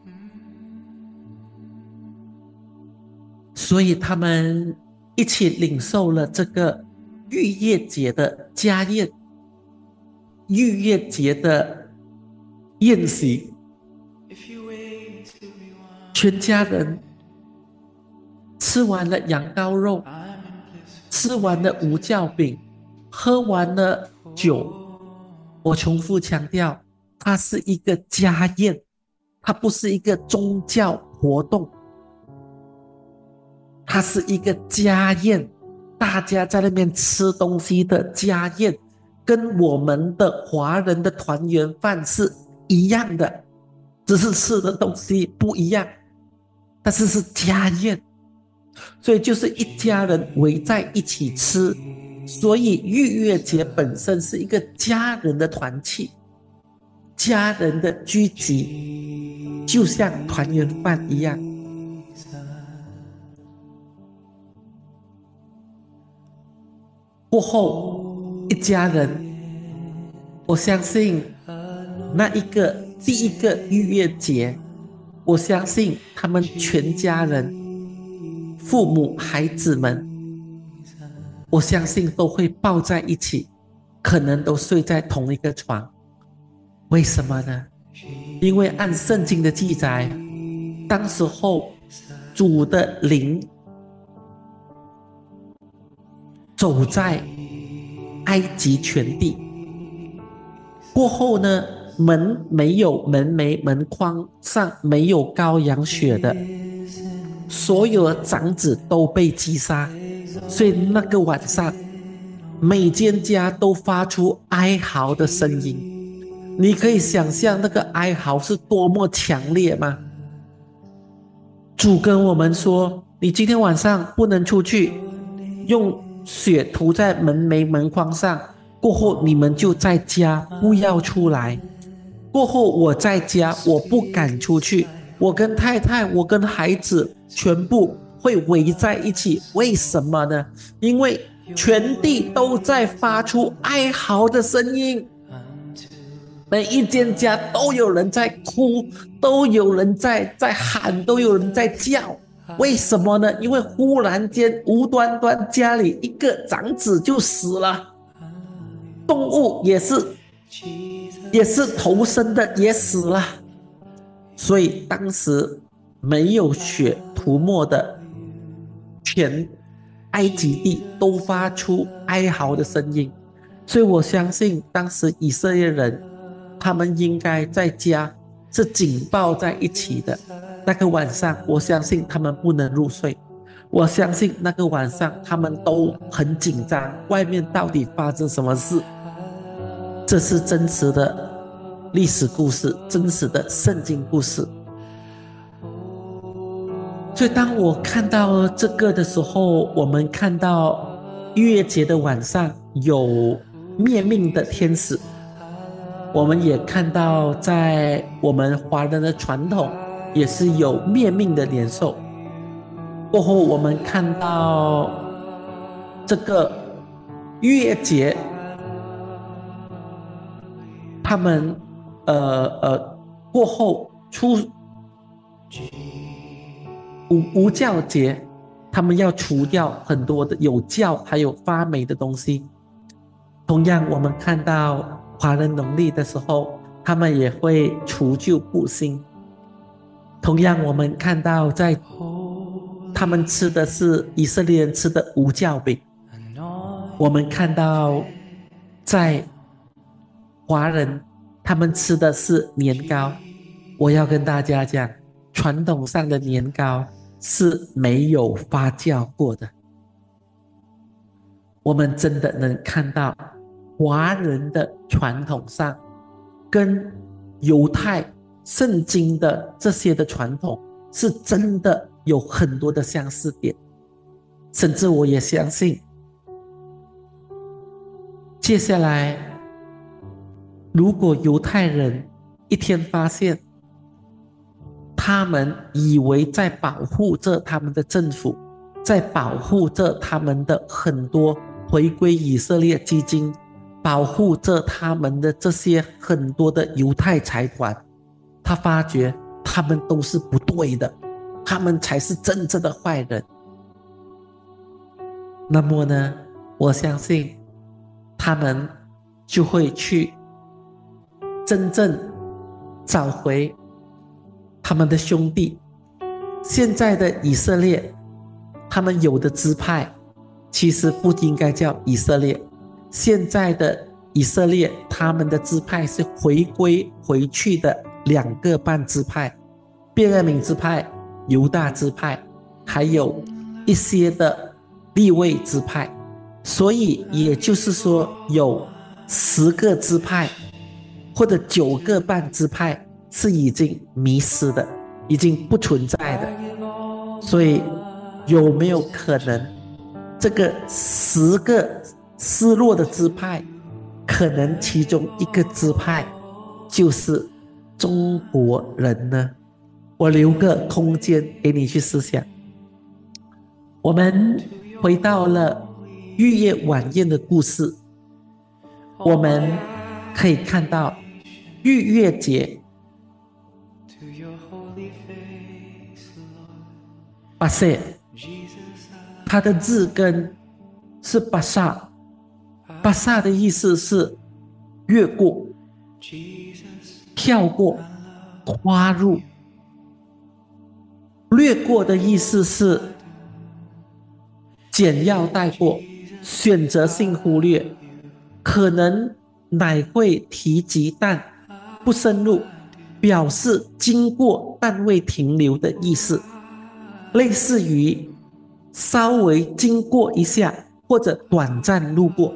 所以他们一起领受了这个逾越节的家宴，逾越节的宴席，全家人吃完了羊羔肉，吃完了无酵饼，喝完了酒。我重复强调，它是一个家宴，它不是一个宗教活动，它是一个家宴，大家在那边吃东西的家宴，跟我们的华人的团圆饭是一样的，只是吃的东西不一样，但是是家宴，所以就是一家人围在一起吃。所以逾越节本身是一个家人的团契，家人的聚集，就像团圆饭一样。过后一家人，我相信那一个第一个逾越节，我相信他们全家人，父母孩子们，我相信都会抱在一起，可能都睡在同一个床。为什么呢？因为按圣经的记载，当时候主的灵走在埃及全地，过后呢，门没有门楣，门框上没有羔羊血的，所有的长子都被击杀，所以那个晚上，每间家都发出哀嚎的声音。你可以想象那个哀嚎是多么强烈吗？主跟我们说，你今天晚上不能出去，用血涂在门楣门框上，过后你们就在家，不要出来。过后我在家，我不敢出去，我跟太太，我跟孩子全部会围在一起。为什么呢？因为全地都在发出哀嚎的声音，每一间家都有人在哭，都有人在喊，都有人在叫。为什么呢？因为忽然间无端端家里一个长子就死了，动物也是头生的也死了，所以当时没有血涂抹的全埃及地都发出哀嚎的声音。所以我相信当时以色列人他们应该在家是紧抱在一起的。那个晚上我相信他们不能入睡，我相信那个晚上他们都很紧张，外面到底发生什么事。这是真实的历史故事，真实的圣经故事。所以当我看到这个的时候，我们看到逾越节的晚上有灭命的天使，我们也看到在我们华人的传统也是有灭命的年兽。过后我们看到这个逾越节，他们过后无酵节，他们要除掉很多的有酵还有发霉的东西。同样我们看到华人农历的时候，他们也会除旧布新。同样我们看到他们吃的是以色列人吃的无酵饼，我们看到在华人他们吃的是年糕。我要跟大家讲，传统上的年糕是没有发酵过的。我们真的能看到华人的传统上跟犹太圣经的这些的传统是真的有很多的相似点。甚至我也相信，接下来如果犹太人一天发现他们以为在保护着他们的政府，在保护着他们的很多回归以色列基金，保护着他们的这些很多的犹太财团，他发觉他们都是不对的，他们才是真正的坏人。那么呢，我相信他们就会去真正找回他们的兄弟。现在的以色列，他们有的支派其实不应该叫以色列，现在的以色列他们的支派是回归回去的2个半支派，便雅悯支派、犹大支派，还有一些的利未支派。所以也就是说有10个支派或者9个半支派是已经迷失的，已经不存在的。所以有没有可能这个10个失落的支派，可能其中一个支派就是中国人呢？我留个空间给你去思想。我们回到了玉叶晚宴的故事，我们可以看到逾越节巴塞，它的字根是巴萨，巴萨的意思是越过、跳过、跨入。略过的意思是简要带过，选择性忽略，可能乃会提及但不深入，表示经过但未停留的意思，类似于稍微经过一下或者短暂路过。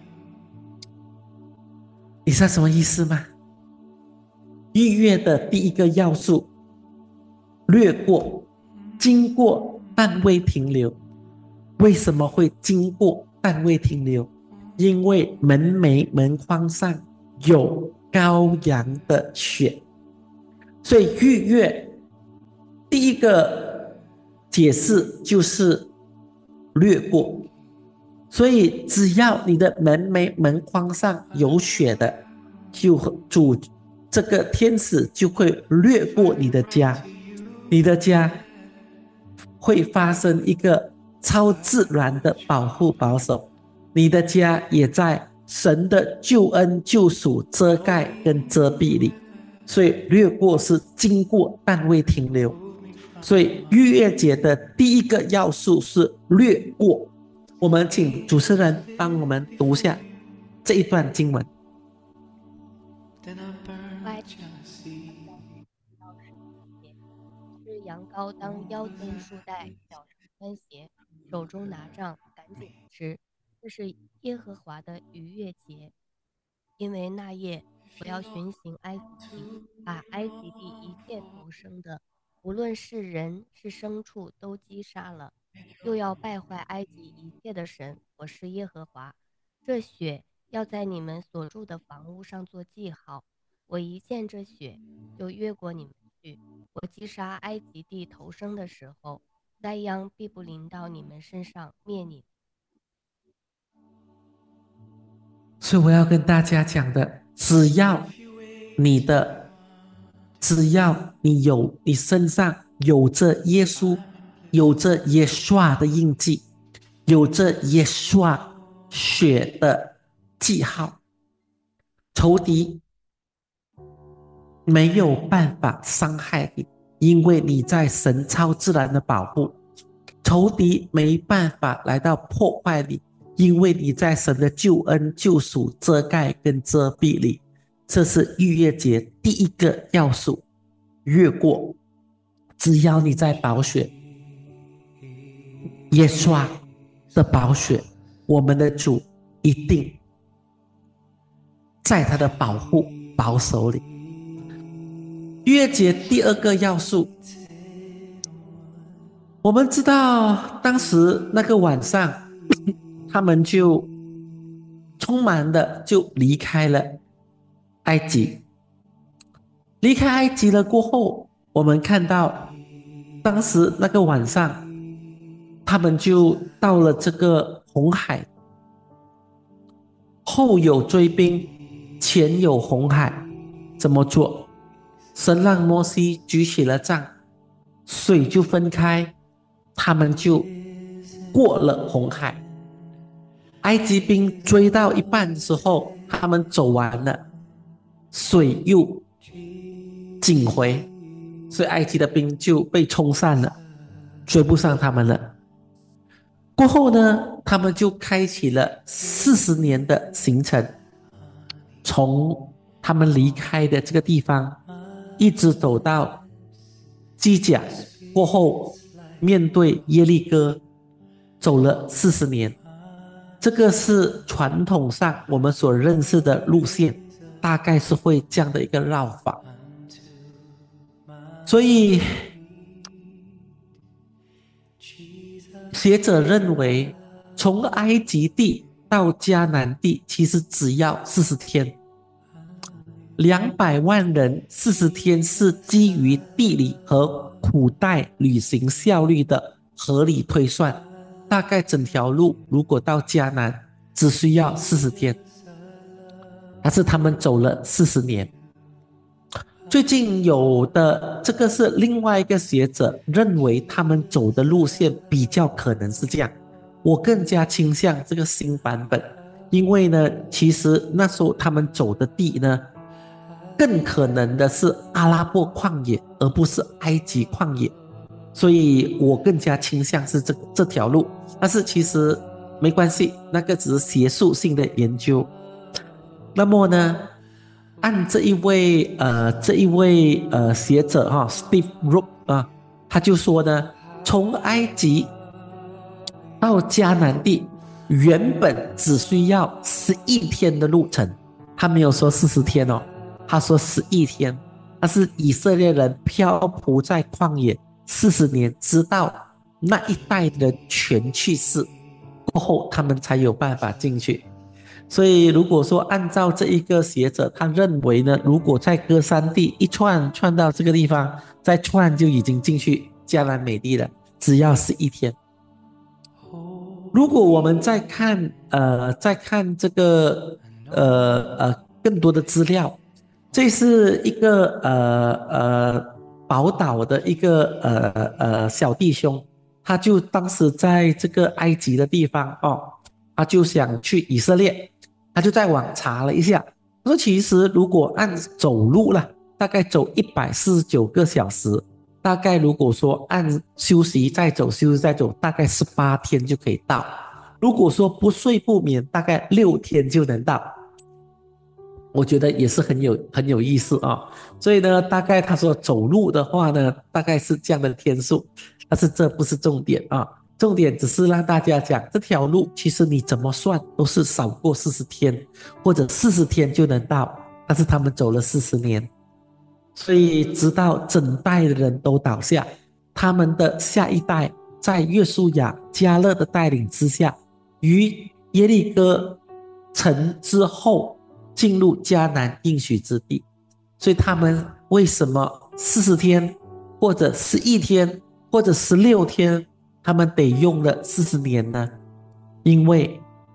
你知道什么意思吗？逾越的第一个要素，略过、经过但未停留。为什么会经过但未停留？因为门楣门框上有羔羊的血。所以逾越第一个解释就是略过。所以只要你的门楣门框上有血的，这个天使就会掠过你的家，你的家会发生一个超自然的保护保守，你的家也在神的救恩救赎遮盖跟遮蔽里。所以掠过是经过但未停留，所以逾越节的第一个要素是略过。我们请主持人帮我们读下这一段经文。 是羊羔当腰间束带，脚上穿鞋，手中拿杖，赶紧吃。这是耶和华的逾越节。因为那夜我要巡行埃及地，把埃及地一切投生的，无论是人是牲畜，都击杀了，又要败坏埃及一切的神。我是耶和华。这血要在你们所住的房屋上做记号。我一见这血，就越过你们去。我击杀埃及地投生的时候，灾殃必不临到你们身上，灭你。 所以我要跟大家讲的，只要你身上有着耶稣，有着耶稣的印记，有着耶稣血的记号，仇敌没有办法伤害你，因为你在神超自然的保护。仇敌没办法来到破坏你，因为你在神的救恩救赎遮盖跟遮蔽里。这是逾越节第一个要素，越过。只要你在宝血耶稣的宝血，我们的主一定在他的保护保守里。逾越节第二个要素，我们知道当时那个晚上他们就匆忙的就离开了埃及。离开埃及了过后，我们看到当时那个晚上他们就到了这个红海，后有追兵，前有红海。怎么做？ 神让摩西举起了杖，水就分开，他们就过了红海。埃及兵追到一半的时候，他们走完了，水又紧回，所以埃及的兵就被冲散了，追不上他们了。过后呢，他们就开启了40年的行程，从他们离开的这个地方，一直走到基甲，过后面对耶利哥，走了40年。这个是传统上我们所认识的路线，大概是会这样的一个绕法。所以学者认为，从埃及地到迦南地其实只要40天，200万人40天是基于地理和古代旅行效率的合理推算。大概整条路如果到迦南只需要40天，但是他们走了40年。最近有的这个是另外一个学者认为他们走的路线比较可能是这样，我更加倾向这个新版本，因为呢，其实那时候他们走的地呢，更可能的是阿拉伯旷野，而不是埃及旷野，所以我更加倾向是这条路。但是其实没关系，那个只是学术性的研究。那么呢，按这一位学者Steve Roop 他就说呢，从埃及到迦南地原本只需要11天的路程，他没有说40天哦，他说11天。但是以色列人漂泊在旷野40年，直到那一代人全去世过后，他们才有办法进去。所以如果说按照这一个学者，他认为呢，如果在歌珊地一串到这个地方，再串就已经进去迦南美地了，只要11天。如果我们再看这个更多的资料，这是一个宝岛的一个小弟兄，他就当时在这个埃及的地方他就想去以色列，他就在网查了一下，他说其实如果按走路了，大概走149个小时，大概如果说按休息再走，休息再走，大概18天就可以到。如果说不睡不眠，大概6天就能到。我觉得也是很有意思所以呢，大概他说走路的话呢，大概是这样的天数，但是这不是重点重点只是让大家讲这条路，其实你怎么算都是少过40天，或者40天就能到，但是他们走了40年。所以直到整代的人都倒下，他们的下一代在约书亚、迦勒的带领之下，于耶利哥城之后进入迦南应许之地。所以他们为什么40天或者11天或者16天，他们得用了40年呢？因为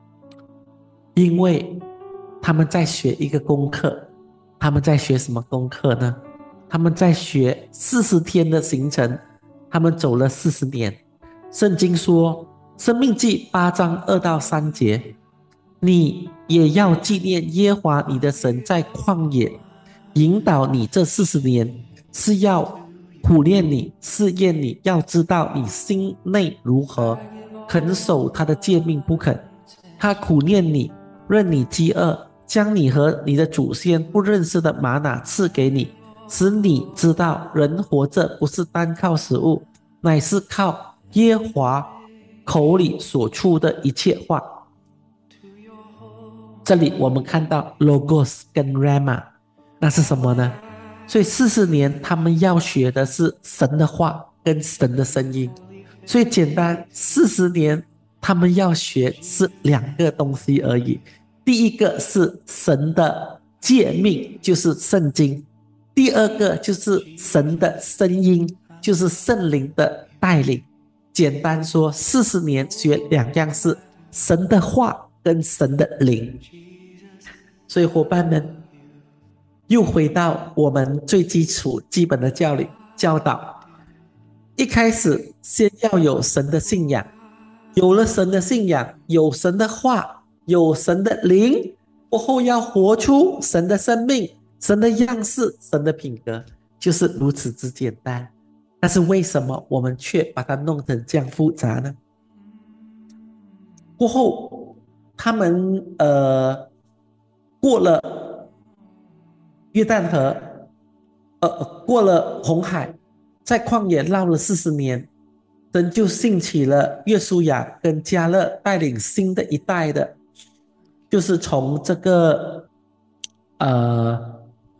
他们在学一个功课。他们在学什么功课呢？他们在学40天的行程，他们走了40年。圣经说，申命记8章2到3节，你也要纪念耶和华你的神在旷野引导你这40年，是要苦练你，试验你，要知道你心内如何，肯守他的诫命不肯。他苦练你，任你饥饿，将你和你的祖先不认识的玛纳赐给你，使你知道人活着不是单靠食物，乃是靠耶和华口里所出的一切话。这里我们看到 Logos 跟 Rama， 那是什么呢？所以40年他们要学的是神的话跟神的声音。所以简单，40年他们要学是2个东西而已。第一个是神的诫命，就是圣经；第二个就是神的声音，就是圣灵的带领。简单说，40年学2样事，神的话跟神的灵。所以伙伴们， 又回到我们最基础、基本的教导。一开始先要有神的信仰，有了神的信仰，有神的话，有神的灵，过后要活出神的生命、神的样式、神的品格，就是如此之简单。但是为什么我们却把它弄成这样复杂呢？过后，他们过了约旦河，过了红海，在旷野绕了40年，神就兴起了约书亚跟迦勒带领新的一代的，就是从这个呃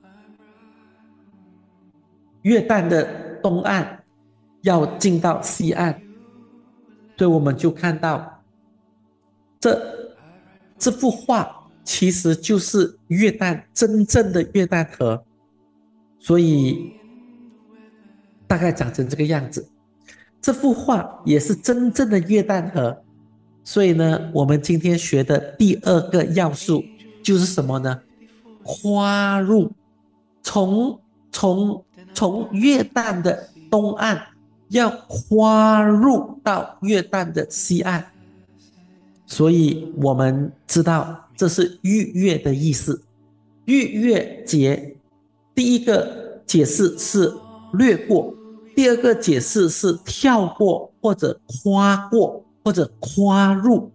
约旦的东岸要进到西岸，所以我们就看到这这幅画其实就是真正的约旦河，所以大概长成这个样子。这幅画也是真正的约旦河，所以呢，我们今天学的第二个要素就是什么呢？跨入，从从从约旦的东岸要跨入到约旦的西岸，所以我们知道这是逾越的意思。逾越节第一个解释是略过，第二个解释是跳过或者跨过或者跨入。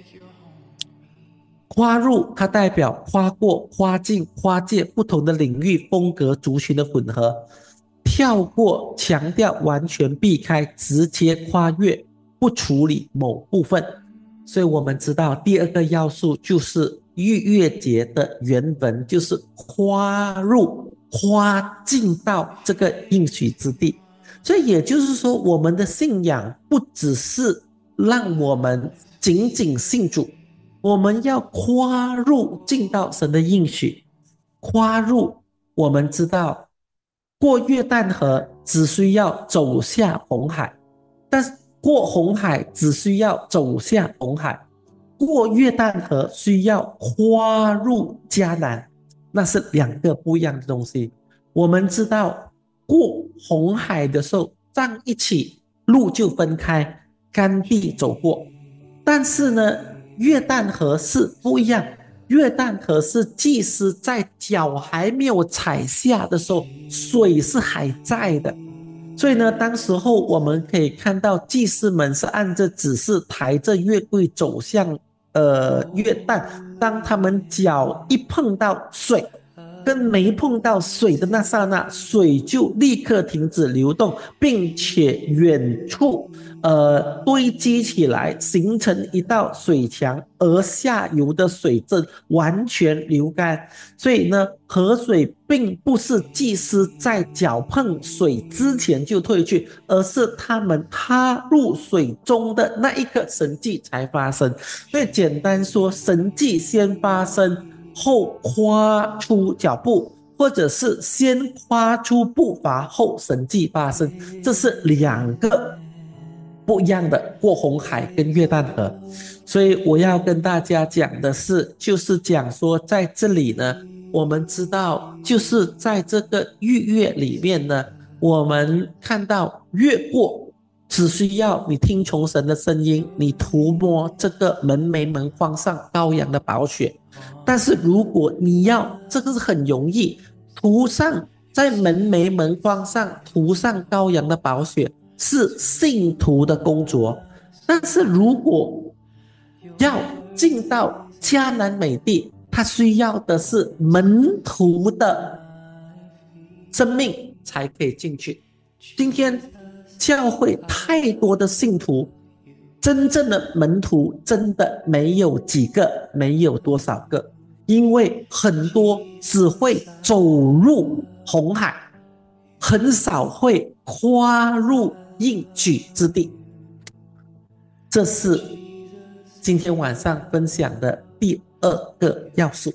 跨入它代表跨过、跨境、跨界不同的领域、风格、族群的混合；跳过强调完全避开、直接跨越，不处理某部分。所以我们知道第二个要素就是逾越节的原文就是跨入、跨进到这个应许之地。所以也就是说，我们的信仰不只是让我们仅仅信主，我们要跨入进到神的应许。跨入，我们知道过约旦河只需要走下红海，但是过红海只需要走下红海，过约旦河需要跨入迦南，那是两个不一样的东西。我们知道过红海的时候站一起，路就分开，干地走过。但是呢，约旦河是不一样，约旦河是祭司在脚还没有踩下的时候，水是还在的。所以呢，当时候我们可以看到祭司们是按着指示抬着月柜走向约旦，当他们脚一碰到水，跟没碰到水的那刹那，水就立刻停止流动，并且远处堆积起来，形成一道水墙，而下游的水正完全流干。所以呢，河水并不是祭司在脚碰水之前就退去，而是他们踏入水中的那一刻，神迹才发生。所以简单说，神迹先发生，后跨出脚步，或者是先跨出步伐，后神迹发生，这是两个不一样的过红海跟约旦河。所以我要跟大家讲的是，就是讲说在这里呢，我们知道就是在这个逾越里面呢，我们看到越过只需要你听从神的声音，你涂抹这个门楣门框上羔羊的宝血。但是如果你要，这个是很容易，涂上在门楣门框上涂上羔羊的宝血，是信徒的工作。但是如果要进到迦南美地，他需要的是门徒的生命才可以进去。今天教会太多的信徒，真正的门徒真的没有几个，没有多少个，因为很多只会走入红海，很少会跨入应许之地。这是今天晚上分享的第二个要素。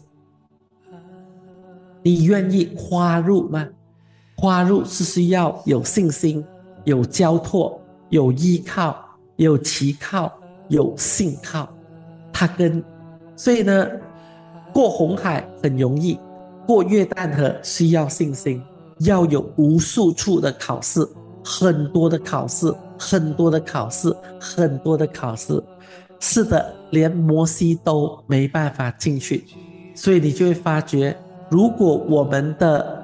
你愿意跨入吗？跨入是需要有信心、有交托、有依靠、有祈靠、有信靠。所以呢，过红海很容易， 过约旦河需要信心，要有无数处的考试，很多的考试，很多的考试，很多的考试。是的，连摩西都没办法进去，所以你就会发觉，如果我们的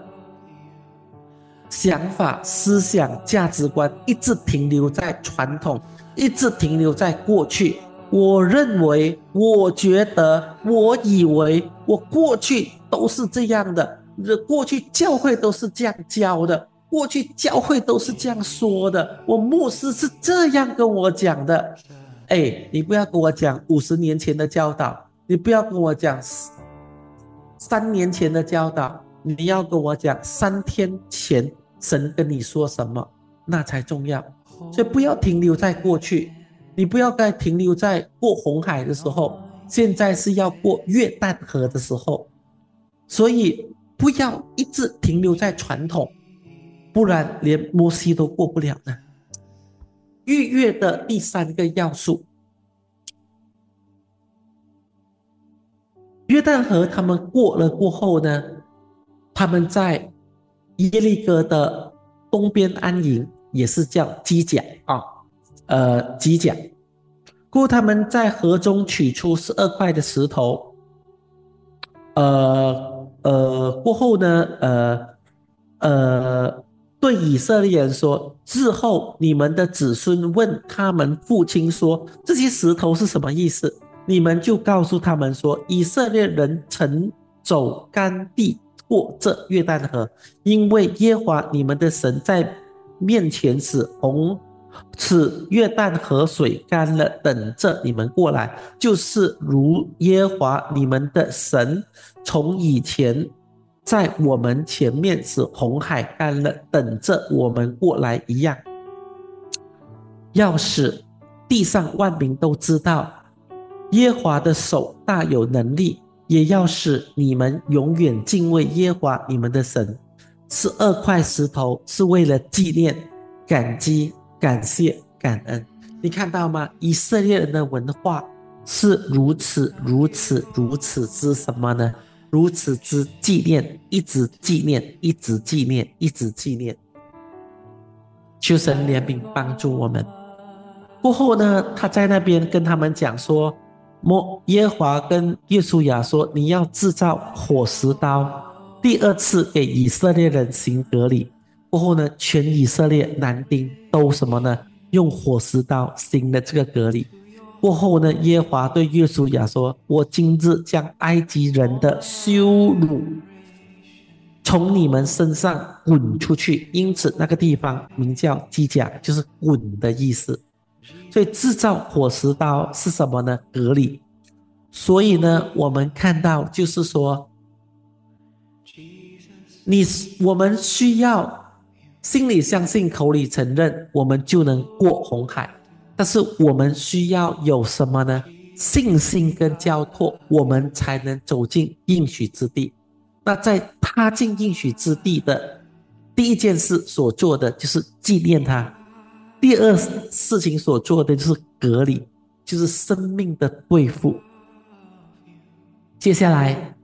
想法、思想、价值观一直停留在传统，一直停留在过去。我认为，我觉得，我以为，我过去都是这样的，过去教会都是这样教的，过去教会都是这样说的，我牧师是这样跟我讲的。哎，你不要跟我讲50年前的教导，你不要跟我讲3年前的教导，你要跟我讲3天前神跟你说什么，那才重要。所以不要停留在过去，你不要再停留在过红海的时候，现在是要过约旦河的时候，所以不要一直停留在传统，不然连摩西都过不了呢。逾越的第3个要素，约旦河他们过了过后呢，他们在耶利哥的东边安营，也是叫基甲啊，基甲。过后他们在河中取出12块的石头，过后呢，对以色列人说，之后你们的子孙问他们父亲说，这些石头是什么意思？你们就告诉他们说，以色列人曾走干地过这约旦河，因为耶和华你们的神在面前使约旦河水干了，等着你们过来，就是如耶和华你们的神从以前在我们前面使红海干了，等着我们过来一样。要使地上万民都知道耶和华的手大有能力，也要使你们永远敬畏耶和华你们的神。12块石头是为了纪念、感激、感谢、感恩。你看到吗？以色列人的文化是如此、如此、如此之什么呢？如此之纪念，一直纪念，一直纪念，一直纪念。求神怜悯帮助我们。过后呢，他在那边跟他们讲说，耶和华跟约书亚说，你要制造火石刀，第2次给以色列人行割礼。过后呢，全以色列男丁都什么呢？用火石刀行了这个割礼。过后呢，耶和华对约书亚说，我今日将埃及人的羞辱从你们身上滚出去，因此那个地方名叫基甲，就是滚的意思。所以制造火石刀是什么呢？割礼。所以呢，我们看到就是说，我们需要心里相信，口里承认，我们就能过红海。但是我们需要有什么呢？信心跟交托，我们才能走进应许之地。那在踏进应许之地的第一件事所做的就是纪念他，第二事情所做的就是隔离，就是生命的对付。接下来，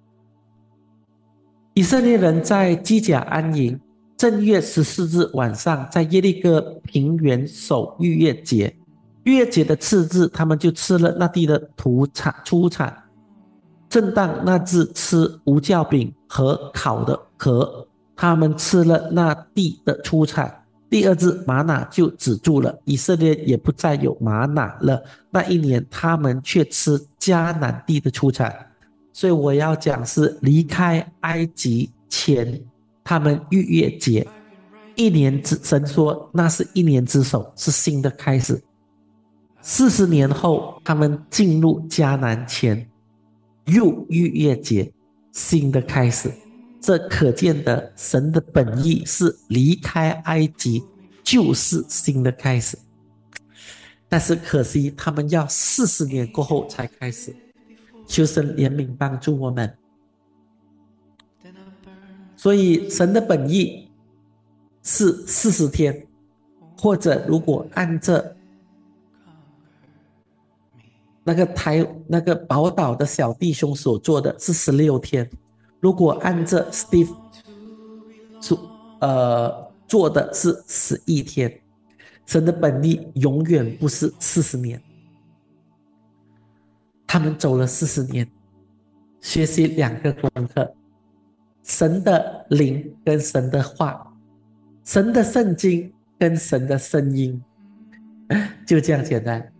以色列人在基甲安营，正月14日晚上，在耶利哥平原守逾越节。逾越节的次日，他们就吃了那地的出产。正当那日吃无酵饼和烤的壳，他们吃了那地的出产。第2日玛瑙就止住了，以色列也不再有玛瑙了。那一年他们却吃迦南地的出产。所以我要讲是离开埃及前，他们逾越节神说那是1年之首，是新的开始。40年后他们进入迦南前，又逾越节，新的开始。这可见的神的本意是离开埃及就是新的开始。但是可惜他们要40年过后才开始。求神怜悯帮助我们。所以神的本意是40天，或者如果按着那个宝岛的小弟兄所做的是16天， 如果按着 Steve 做的是11天，神的本意永远不是40年。他们走了40年，学习2个功课：神的灵跟神的话，神的圣经跟神的声音，就这样简单。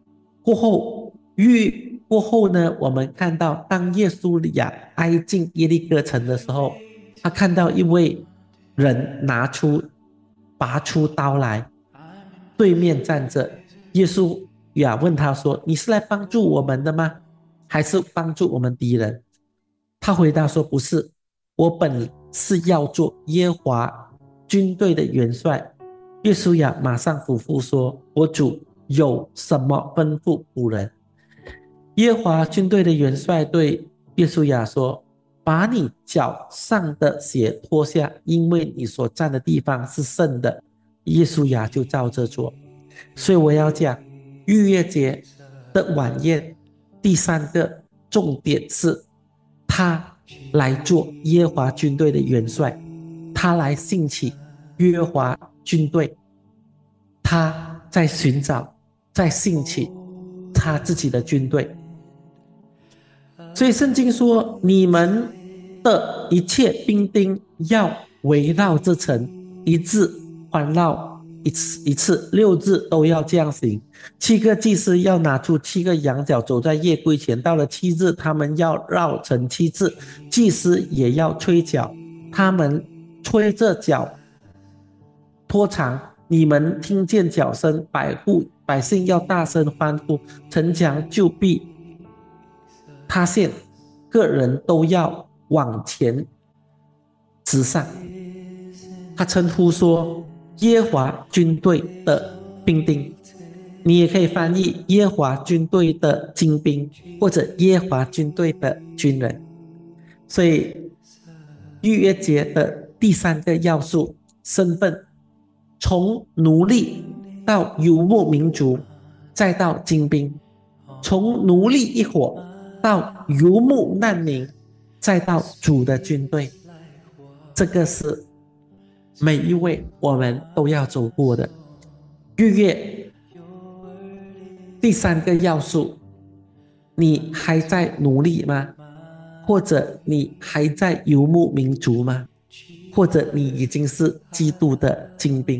过后呢，我们看到当耶稣亚挨近耶利哥城的时候，他看到一位人拔出刀来，对面站着。耶稣亚问他说：你是来帮助我们的吗？还是帮助我们敌人？他回答说：不是，我本是要做耶和华军队的元帅。耶稣亚马上俯伏说：我主有什么吩咐仆人？耶和华军队的元帅对耶稣亚说：把你脚上的鞋脱下，因为你所站的地方是圣的。耶稣亚就照着做。所以我要讲逾越节的晚宴，第3个重点是他来做耶和华军队的元帅，他来兴起耶和华军队，他在寻找，在兴起他自己的军队。所以圣经说，你们的一切兵丁要围绕这城，一日环绕一次，6日都要这样行。7个祭司要拿出7个羊角，走在夜柜前。到了7日，他们要绕城7次，祭司也要吹角，他们吹着角拖长。你们听见角声，百姓要大声欢呼，城墙就必塌陷，个人都要往前直上。他称呼说耶和华军队的兵丁，你也可以翻译耶和华军队的精兵，或者耶和华军队的军人。所以逾越节的第3个要素，身份，从奴隶到游牧民族，再到精兵；从奴隶一伙到游牧难民，再到主的军队。这个是每一位我们都要走过的。逾越第3个要素，你还在奴隶吗？或者你还在游牧民族吗？或者你已经是基督的精兵？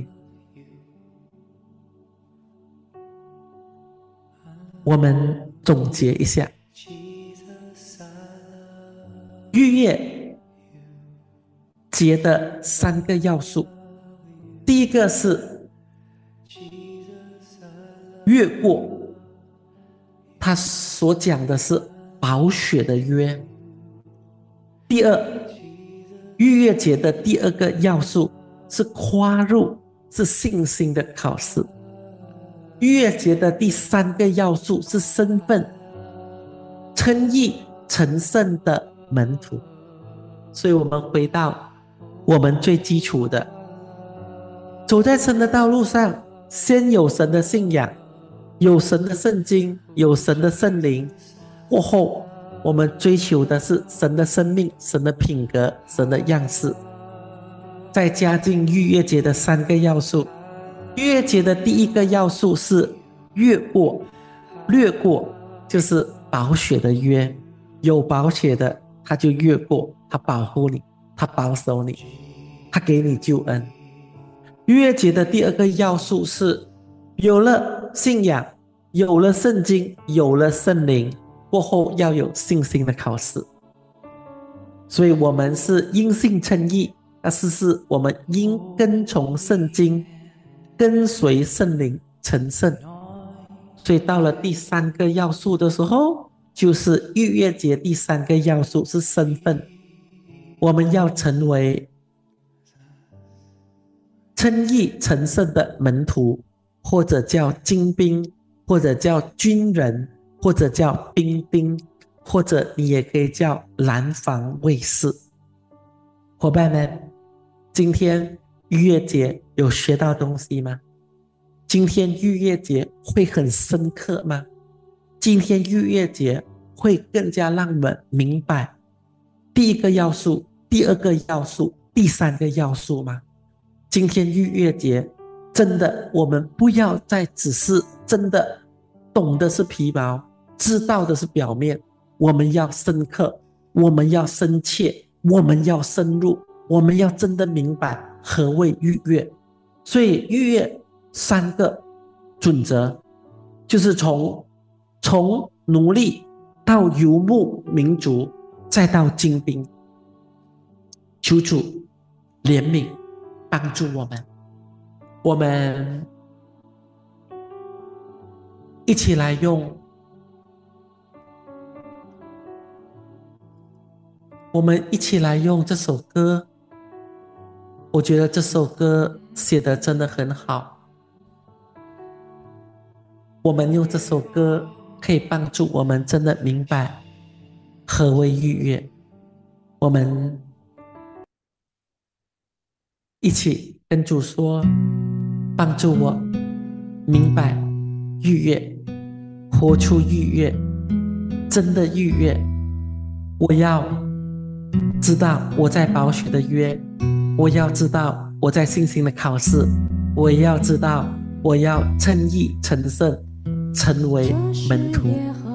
我们总结一下，逾越节的3个要素。第一个是越过，他所讲的是宝血的约。第二，逾越节的第2个要素是跨入，是信心的考试。逾越节的第3个要素是身份，称义成圣的门徒。所以我们回到我们最基础的，走在神的道路上，先有神的信仰，有神的圣经，有神的圣灵，过后我们追求的是神的生命，神的品格，神的样式，再加进逾越节的3个要素。逾越节的第1个要素是越过，略过就是宝血的约，有宝血的他就越过，他保护你，他保守你，他给你救恩。逾越节的第2个要素是有了信仰，有了圣经，有了圣灵，过后要有信心的考试。所以我们是因信称义，但是我们因跟从圣经，跟随圣灵成圣。所以到了第3个要素的时候，就是逾越节第3个要素是身份，我们要成为称义成圣的门徒，或者叫精兵，或者叫军人，或者叫兵丁，或者你也可以叫蓝防卫士。伙伴们，今天逾越节有学到东西吗？今天逾越节会很深刻吗？今天逾越节会更加让我们明白第一个要素、第二个要素、第三个要素吗？今天逾越节，真的我们不要再只是真的懂的是皮毛，知道的是表面，我们要深刻，我们要深切，我们要深入，我们要真的明白何谓逾越。所以逾越3个准则，就是从奴隶到游牧民族，再到精兵。求主怜悯帮助我们，我们一起来用这首歌。我觉得这首歌写得真的很好，我们用这首歌可以帮助我们真的明白何为逾越。我们一起跟主说，帮助我明白逾越，活出逾越，真的逾越。我要知道我在宝血的约，我要知道我在信心的考试，我也要知道我要称义成圣，成为门徒。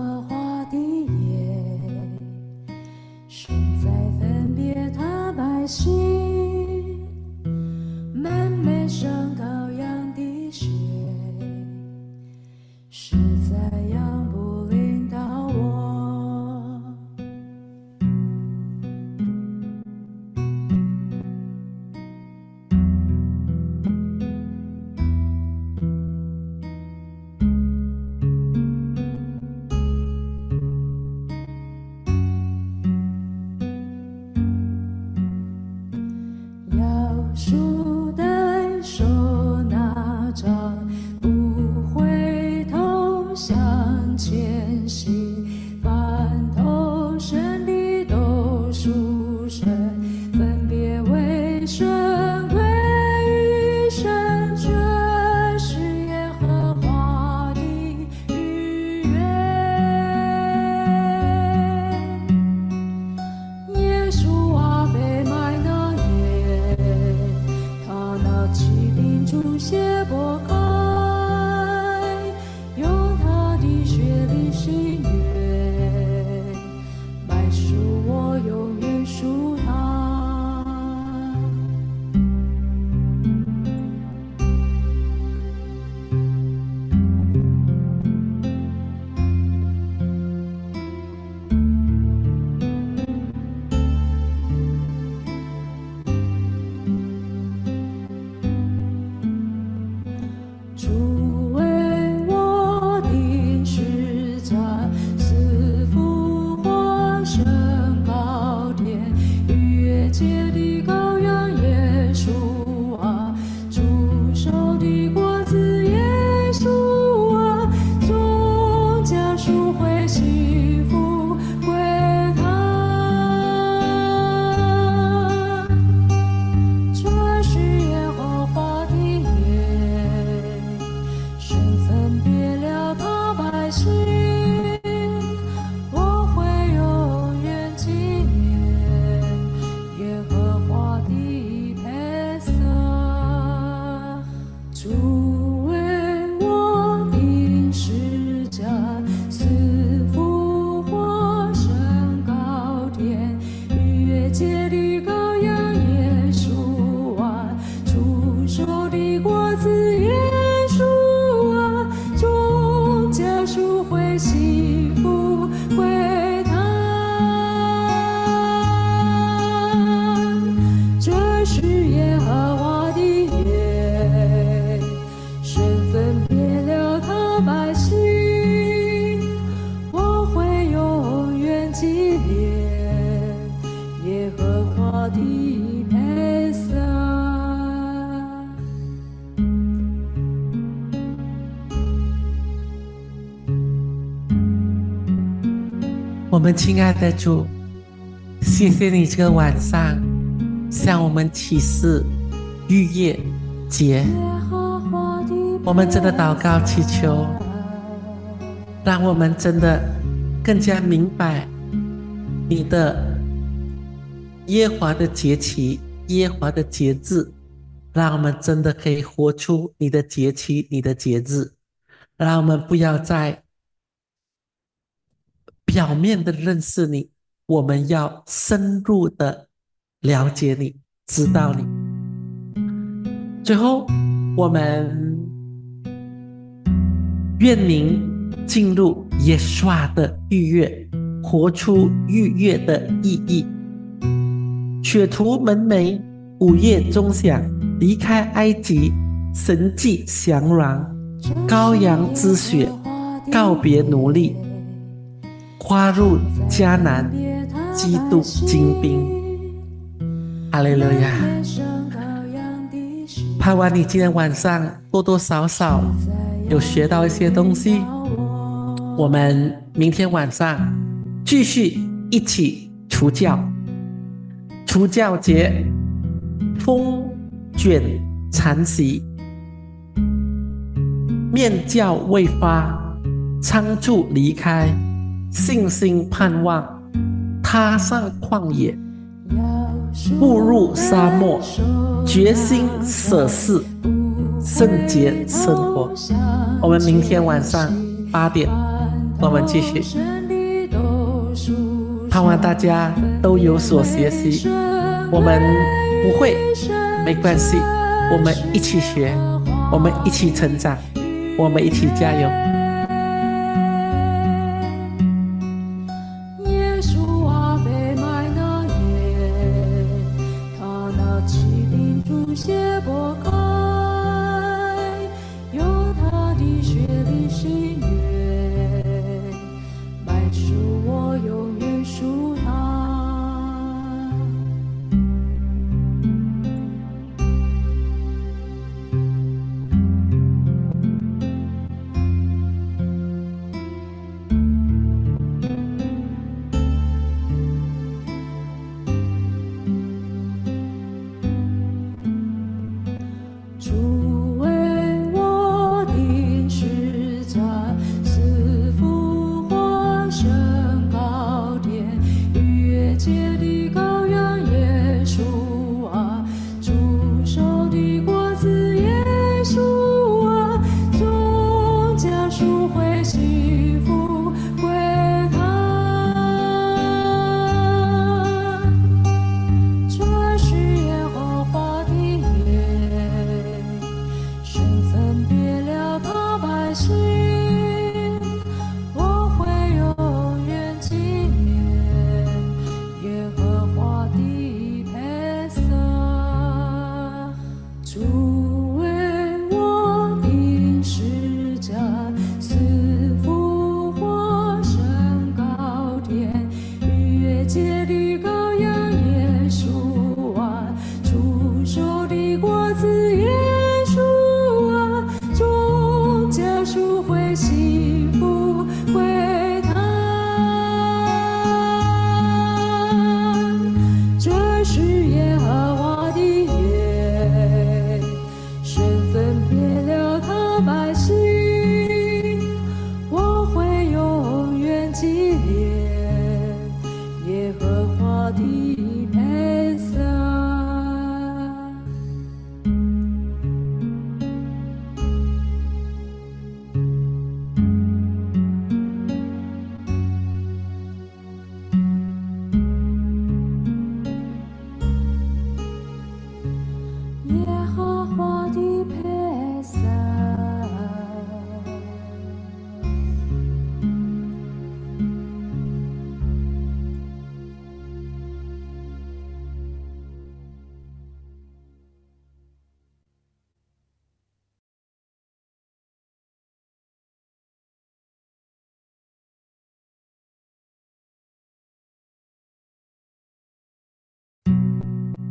神在分别他百姓，满背上羔羊的血，实在养不领导我。树代手拿杖，不回头向前行，凡投身的都属神，分别为圣归于神，这是耶和华的逾越。耶稣啊，被卖那夜，他拿起饼祝谢拨开，用他的血里喜悦，买赎我永远属他。主为我钉十架，死复活升高天，逾越节的羔羊耶稣啊，主手的果子耶稣啊，众家属会幸福归他。这是耶和华的约，神分别了他百姓，我会永远纪念耶和华的配色。主为我钉十架，死复活升高天，逾越节的羔羊耶稣啊，主手的果子耶稣啊，众家属会幸福归他。这是耶和华的约，神分别了他百姓，我会永远纪念耶和华的配色。 我们亲爱的主，谢谢你这个晚上向我们启示逾越节，我们真的祷告祈求，让我们真的更加明白你的耶和华的节期，耶和华的节制，让我们真的可以活出你的节期，你的节制，让我们不要再表面的认识你，我们要深入的了解你，知道你。最后，我们愿您进入耶稣的逾越，活出逾越的意义。血图门楣，午夜钟响，离开埃及，神迹降壤，羔羊之血，告别奴隶，跨入迦南，基督精兵。哈利路亚！盼望你今天晚上多多少少有学到一些东西。我们明天晚上继续一起除酵。除酵节，风卷残席，面教未发，仓促离开，信心盼望，踏上旷野，步入沙漠，决心舍事，圣洁生活。我们明天晚上8点，我们继续。盼望大家都有所学习。我们不会没关系，我们一起学，我们一起成长，我们一起加油。